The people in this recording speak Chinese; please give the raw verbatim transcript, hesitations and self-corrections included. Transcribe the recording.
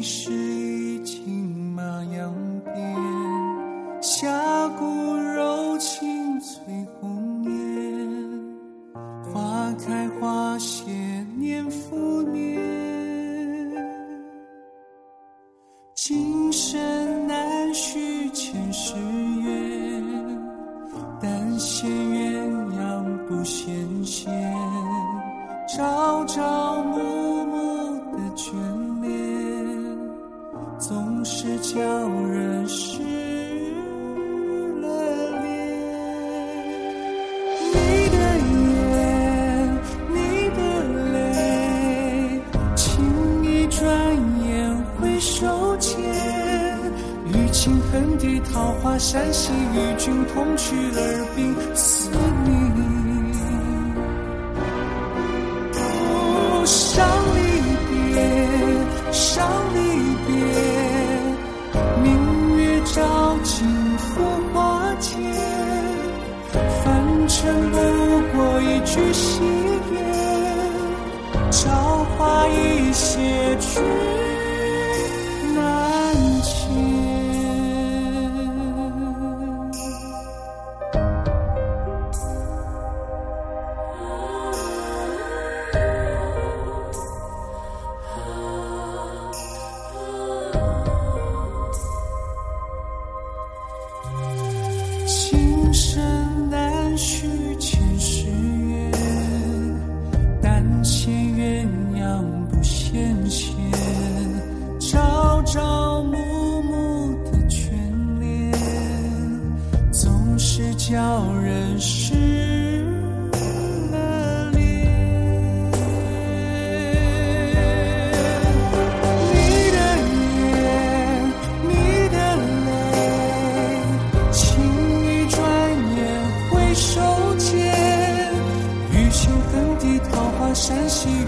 时已经马扬鞭，峡谷柔情催红颜，花开花谢年复年，今生难续前世缘，但羡鸳鸯不羡仙，朝朝暮暮的眷恋，总是叫人失了恋。你的眼，你的泪，轻易转眼回首间，与情恨的桃花扇兮，与君同去耳鬓思你。伤离别，伤离别，明月照尽浮华间，凡尘不过一句戏言，朝花已谢君难见。今生难续前世缘，但羡鸳鸯不羡仙，朝朝暮暮的眷恋，总是叫人失了恋。你的眼，你的泪，轻易转眼回首间，与情恨的桃花扇兮，